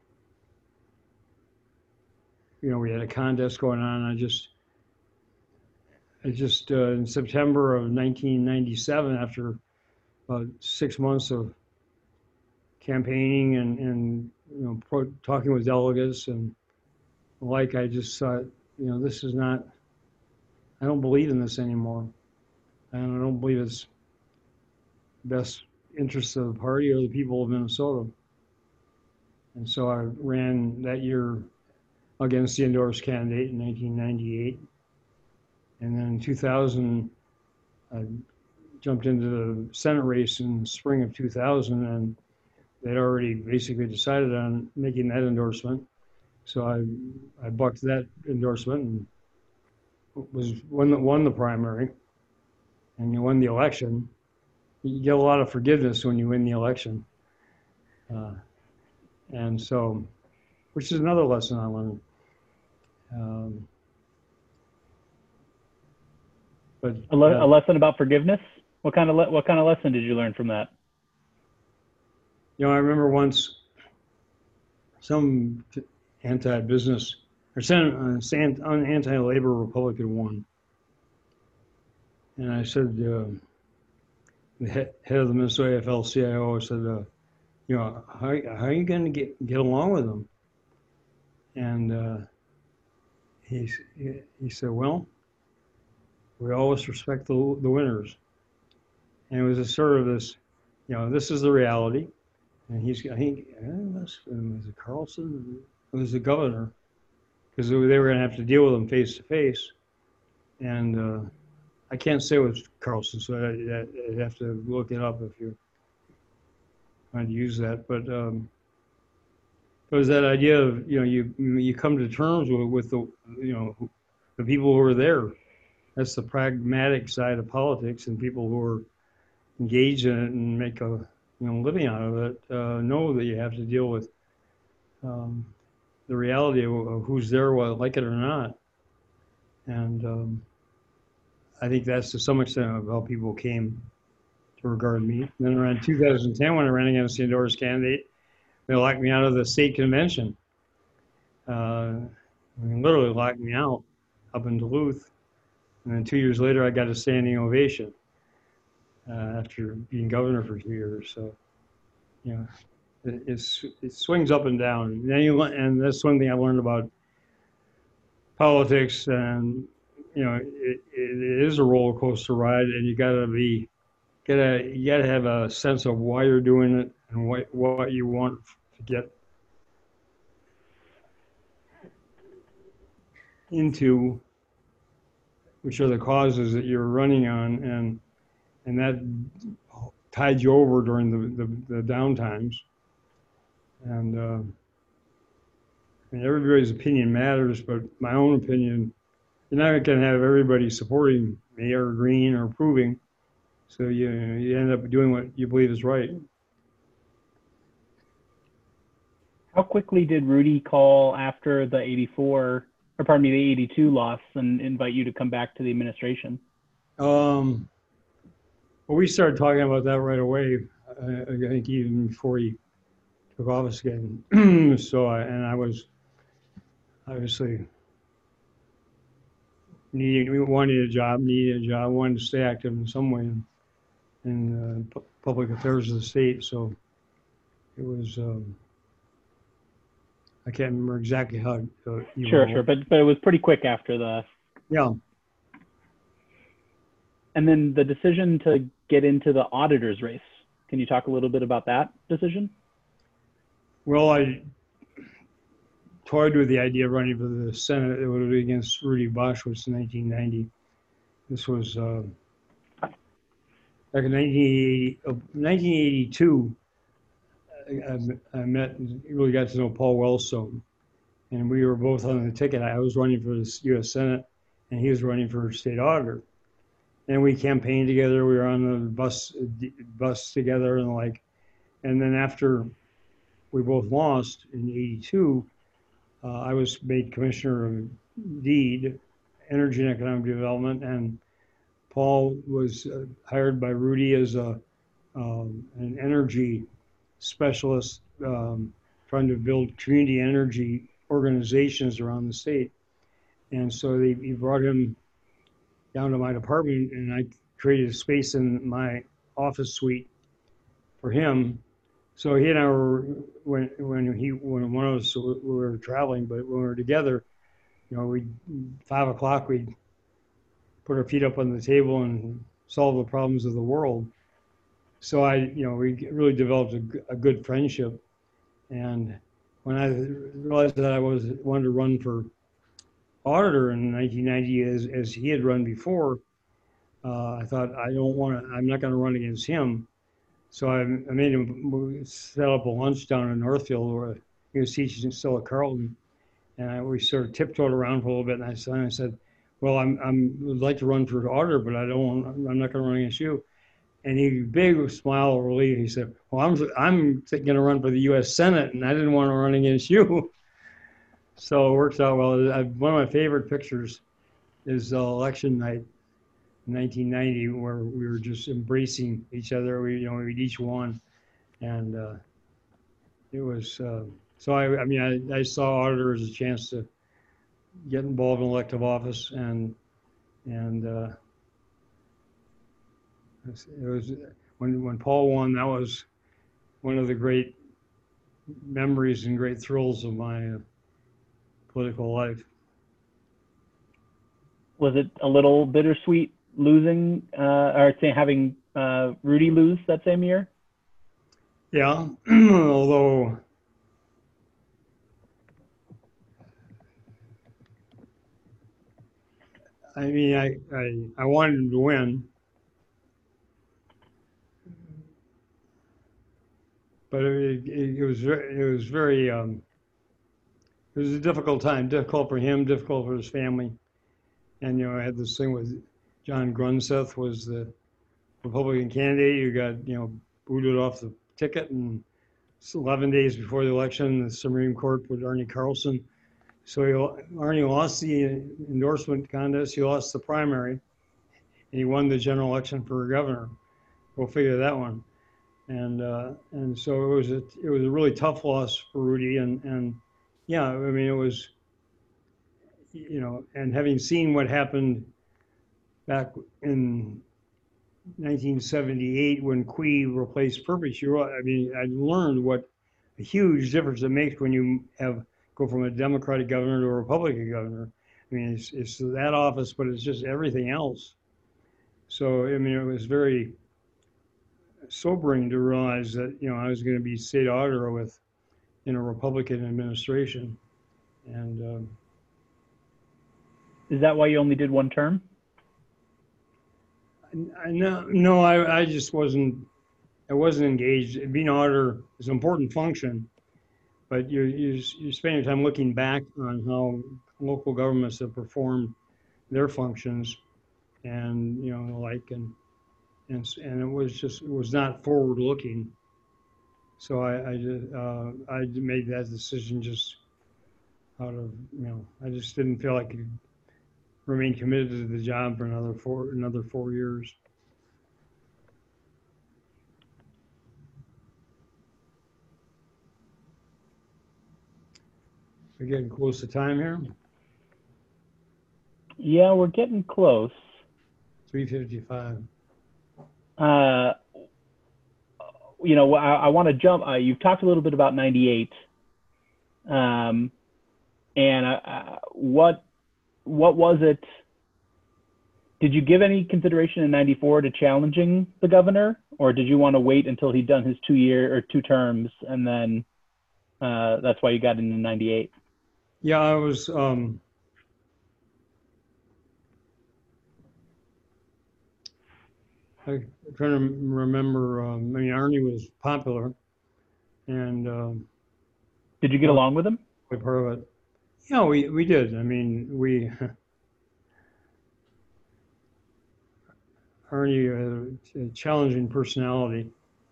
you know, we had a contest going on. I just I just, uh, in September of nineteen ninety-seven, after about six months of campaigning and, and you know, pro talking with delegates and like, I just thought, you know, this is not, I don't believe in this anymore. And I don't believe it's best interests of the party or the people of Minnesota. And so I ran that year against the endorsed candidate in nineteen ninety-eight. And then in two thousand, I jumped into the Senate race in spring of two thousand, and they'd already basically decided on making that endorsement. So I, I bucked that endorsement and was won the, won the primary, and you won the election. You get a lot of forgiveness when you win the election. Uh, and so, which is another lesson I learned. Um, But, A, le uh, a lesson about forgiveness? What kind of le what kind of lesson did you learn from that? you know, I remember once some anti-business or uh, anti-labor Republican won, and I said, uh, the head, head of the Minnesota A F L C I O, I said, uh, you know, how, how are you going to get get along with them? And uh, he he said, well, we always respect the, the winners. And it was a sort of this, you know, this is the reality. And he's, I think, it was, was it Carlson? It was the governor, because they were going to have to deal with him face to face. And uh, I can't say it was Carlson, so I, I'd have to look it up if you're trying to use that. But um, it was that idea of, you know, you you come to terms with, with the, you know, the people who are there. That's the pragmatic side of politics, and people who are engaged in it and make a, you know, living out of it uh, know that you have to deal with um, the reality of, of who's there, whether like it or not. And um, I think that's to some extent of how people came to regard me. And then around two thousand ten, when I ran against the endorsed candidate, they locked me out of the state convention. Uh, I mean, literally locked me out up in Duluth. And then two years later, I got a standing ovation uh, after being governor for two years. So, you know, it, it's, it swings up and down. And, then you, and that's one thing I learned about politics. And, you know, it, it is a roller coaster ride, and you gotta be, gotta, you gotta have a sense of why you're doing it and what, what you want to get into, which are the causes that you're running on, and and that tied you over during the, the, the down times. And, uh, and everybody's opinion matters, but my own opinion, you're not going to have everybody supporting me or agreeing or approving. So you, you end up doing what you believe is right. How quickly did Rudy call after the eighty-four, or pardon me, the eighty-two loss and invite you to come back to the administration? Um, well, we started talking about that right away. I, I think even before he took office again. So, I, and I was obviously needing, we wanted a job, needed a job, wanted to stay active in some way in, in uh, pu- public affairs of the state. So it was, um, I can't remember exactly how it uh, evolved. Sure, sure, but but it was pretty quick after the. Yeah. And then the decision to get into the auditor's race. Can you talk a little bit about that decision? Well, I toyed with the idea of running for the Senate. It would be against Rudy Boschwitz in nineteen ninety. This was uh, back in nineteen eighty-two. I, I met and really got to know Paul Wellstone, and we were both on the ticket. I was running for the U S Senate, and he was running for state auditor. And we campaigned together. We were on the bus bus together and the like. And then after we both lost in eighty-two, uh, I was made commissioner of DEED, Energy and Economic Development, and Paul was uh, hired by Rudy as a um, an energy specialist, um, trying to build community energy organizations around the state. And so they, he brought him down to my department, and I created a space in my office suite for him. So he and I were, when when he when one of us we were traveling, but when we were together, you know, we five o'clock we'd put our feet up on the table and solve the problems of the world. So I, you know, we really developed a, a good friendship. And when I realized that I was wanted to run for auditor in nineteen ninety, as as he had run before, uh, I thought I don't want to. I'm not going to run against him. So I, I made him set up a lunch down in Northfield where he was teaching still at Carleton, and I, we sort of tiptoed around for a little bit. And I said, I said, "Well, I'm I'm would like to run for auditor, but I don't. I'm not going to run against you." And he big smile of relief. He said, "Well, I'm I'm going to run for the U S Senate, and I didn't want to run against you." So it works out well. I, one of my favorite pictures is uh, election night, nineteen ninety, where we were just embracing each other. We, you know, we each won, and uh, it was. Uh, so I, I mean, I, I saw auditor as a chance to get involved in elective office, and and uh, it was when when Paul won. That was one of the great memories and great thrills of my uh, political life. Was it a little bittersweet losing, uh, or say having uh, Rudy lose that same year? Yeah, although I mean, I, I, I wanted him to win, but it, it, it was very, it was very, um, it was a difficult time, difficult for him, difficult for his family. And, you know, I had this thing with John Grunseth was the Republican candidate who got, you know, booted off the ticket. And eleven days before the election, the Supreme Court put Arnie Carlson. So he, Arnie lost the endorsement contest. He lost the primary, and he won the general election for governor. Go figure that one. And uh, and so it was a it was a really tough loss for Rudy. And and yeah, I mean, it was, you know, and having seen what happened back in nineteen seventy-eight when Quee replaced Perpetua, I mean, I learned what a huge difference it makes when you have go from a Democratic governor to a Republican governor. I mean, it's, it's that office, but it's just everything else. So, I mean, it was very sobering to realize that, you know, I was going to be state auditor with, in a Republican administration. And um, Is that why you only did one term? I, I, no, no, I, I just wasn't, I wasn't engaged. Being auditor is an important function, but you you you spend your time looking back on how local governments have performed their functions, and you know, like and and and it was just it was not forward looking. So I, I just, uh, I made that decision just out of, you know, I just didn't feel like I could remain committed to the job for another four, another four years. We're getting close to time here. Yeah, we're getting close. three fifty-five. Uh, you know, I, I want to jump. Uh, you've talked a little bit about ninety-eight, um, and uh, what what was it? Did you give any consideration in ninety-four to challenging the governor, or did you want to wait until he'd done his two year or two terms, and then uh, that's why you got into ninety-eight? Yeah, I was. Um, I'm trying to remember. Um, I mean, Arnie was popular, and um, did you get well, along with him? Part of it. Yeah, we we did. I mean, we Arnie, uh, a challenging personality,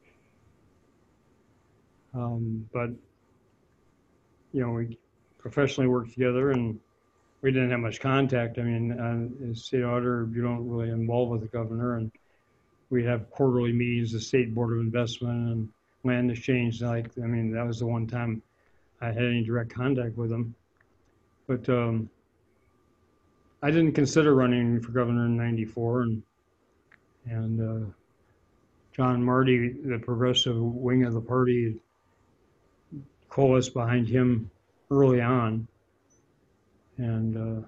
um, but you know, we professionally worked together, and we didn't have much contact. I mean, uh, as state auditor, you don't really involve with the governor, and we have quarterly meetings, the State Board of Investment and Land Exchange. Like, I mean, that was the one time I had any direct contact with him. But um, I didn't consider running for governor in ninety-four, and and uh, John Marty, the progressive wing of the party, coalesced behind him early on, and uh,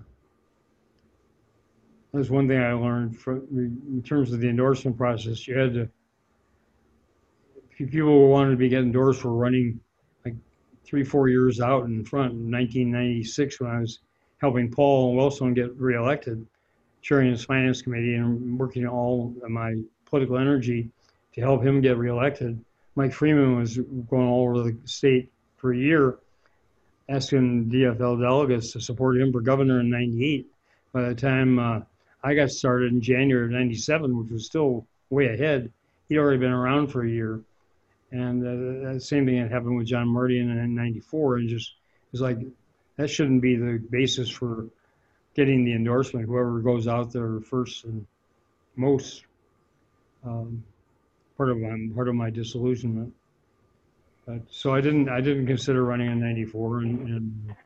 that's one thing I learned from in terms of the endorsement process. You had to, people who wanted to be get endorsed were running like three, four years out in front. In nineteen ninety-six, when I was helping Paul Wellstone get reelected, chairing his finance committee and working all of my political energy to help him get reelected, Mike Freeman was going all over the state for a year, asking D F L delegates to support him for governor in ninety-eight. By the time uh, I got started in January of ninety-seven, which was still way ahead, he'd already been around for a year. And uh, the same thing had happened with John Marty in ninety-four, and just it was like, that shouldn't be the basis for getting the endorsement. Whoever goes out there first and most, um, part of my part of my disillusionment. But, so I didn't I didn't consider running in ninety-four, and, and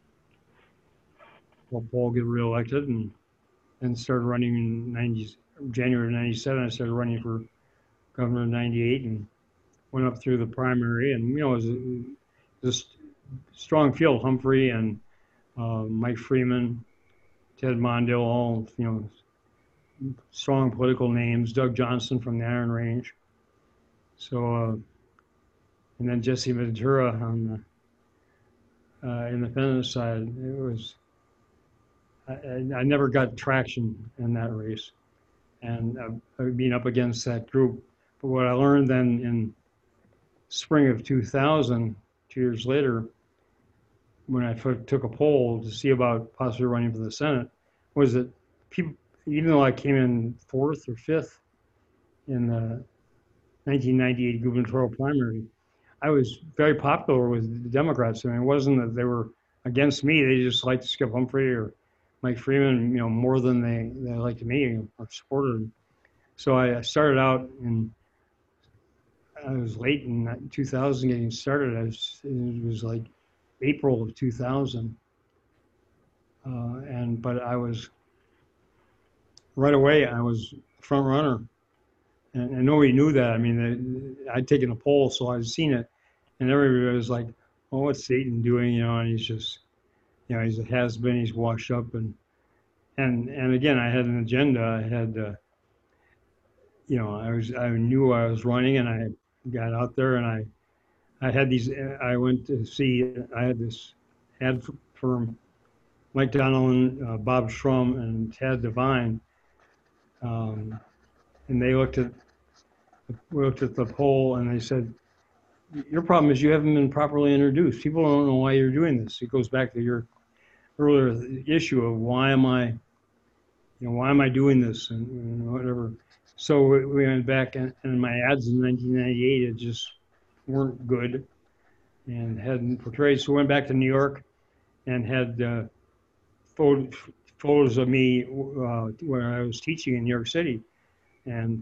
well, Paul get reelected, and and started running in ninety January of ninety-seven. I started running for governor in ninety-eight, and went up through the primary, and you know, it was a, it was a strong field. Humphrey and uh, Mike Freeman, Ted Mondale, all, you know, strong political names. Doug Johnson from the Iron Range. So, uh, and then Jesse Ventura on the uh, independent side. It was, I, I never got traction in that race, and uh, being up against that group. But what I learned then in spring of two thousand, two years later, when I took a poll to see about possibly running for the Senate, was that people, even though I came in fourth or fifth in the nineteen ninety-eight gubernatorial primary, I was very popular with the Democrats. I mean, it wasn't that they were against me; they just liked Skip Humphrey or Mike Freeman, you know, more than they they liked me or supported them. So I started out in, I was late in two thousand getting started. I was, it was like April of two thousand, uh, and but I was right away. I was front runner, and, and nobody knew that. I mean, I'd taken a poll, so I'd seen it, and everybody was like, "Oh, what's Satan doing?" You know, and he's just, you know, he's a has-been. He's washed up, and and and again, I had an agenda. I had, uh, you know, I was I knew I was running, and I got out there, and I. I had these, I went to see, I had this ad firm, Mike Donnellan, uh, Bob Schrum, and Tad Devine. Um, and they looked at, looked at the poll, and they said, your problem is you haven't been properly introduced. People don't know why you're doing this. It goes back to your earlier issue of why am I, you know, why am I doing this, and, and whatever. So we went back, and, and my ads in nineteen ninety-eight, it just weren't good and had portrayed. So I went back to New York and had uh, photos, photos of me uh, when I was teaching in New York City. And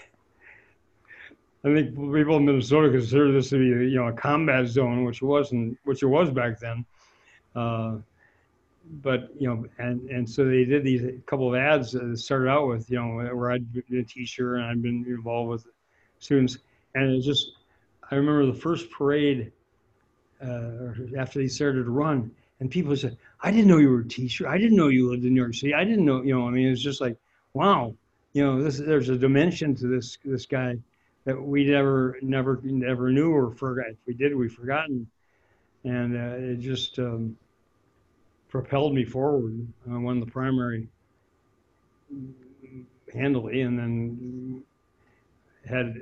I think people in Minnesota consider this to be, you know, a combat zone, which it wasn't, which it was back then. Uh, but, you know, and, and so they did these a couple of ads that started out with, you know, where I'd been a teacher and I'd been involved with students. And it just, I remember the first parade uh, after they started to run, and people said, I didn't know you were a teacher. I didn't know you lived in New York City. I didn't know, you know, I mean, it was just like, wow, you know, this, there's a dimension to this, this guy that we never, never, never knew or forgot. If we did, we've forgotten. And uh, it just um, propelled me forward. I won the primary handily, and then had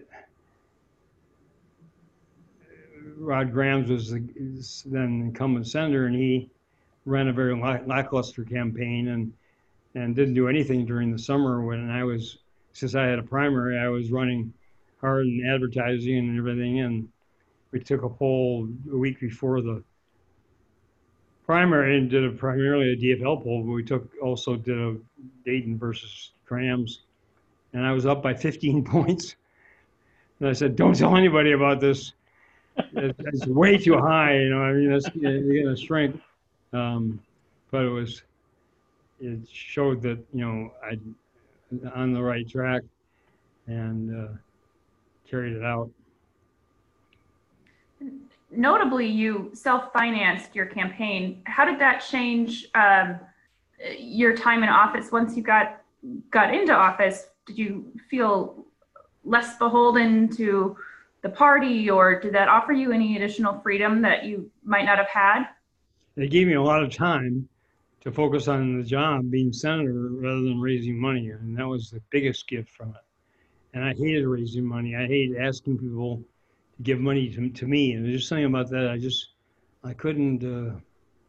Rod Grams was the then incumbent senator, and he ran a very lackluster campaign and and didn't do anything during the summer when I was, since I had a primary, I was running hard in advertising and everything. And we took a poll a week before the primary and did a primarily a D F L poll, but we took also did a Dayton versus Grams, and I was up by fifteen points. And I said, don't tell anybody about this. It's, it's way too high, you know. I mean, that's you get a strength, um, but it was. It showed that, you know, I on the right track, and uh, carried it out. Notably, you self-financed your campaign. How did that change um, your time in office once you got got into office? Did you feel less beholden to the party, or did that offer you any additional freedom that you might not have had? It gave me a lot of time to focus on the job, being senator, rather than raising money. And that was the biggest gift from it. And I hated raising money. I hated asking people to give money to, to me. And there's just something about that. I just, I couldn't, uh,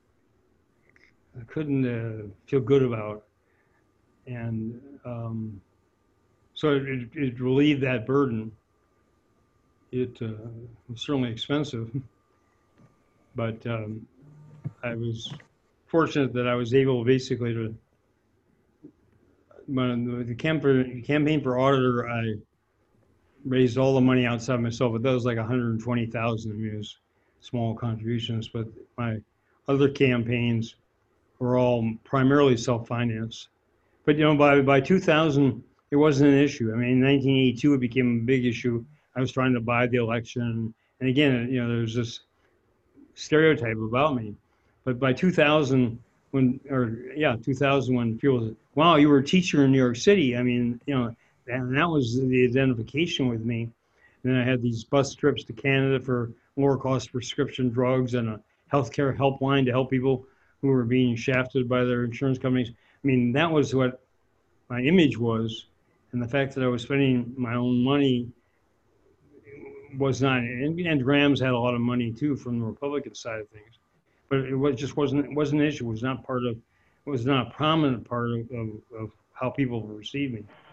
I couldn't uh, feel good about. And um, so it, it relieved that burden. It uh, was certainly expensive, but um, I was fortunate that I was able basically to, when the campaign, campaign for auditor, I raised all the money outside myself, but that was like one hundred twenty thousand. I mean, it was small contributions, but my other campaigns were all primarily self-financed. But, you know, by, by two thousand, it wasn't an issue. I mean, in nineteen eighty-two, it became a big issue. I was trying to buy the election. And again, you know, there's this stereotype about me. But by two thousand, when, or yeah, two thousand, when people said, wow, you were a teacher in New York City. I mean, you know, and that was the identification with me. And then I had these bus trips to Canada for lower cost prescription drugs and a healthcare helpline to help people who were being shafted by their insurance companies. I mean, that was what my image was. And the fact that I was spending my own money was not, and, and Grams had a lot of money too from the Republican side of things. But it was just wasn't it wasn't an issue. It was not part of, it was not a prominent part of, of, of how people perceived me.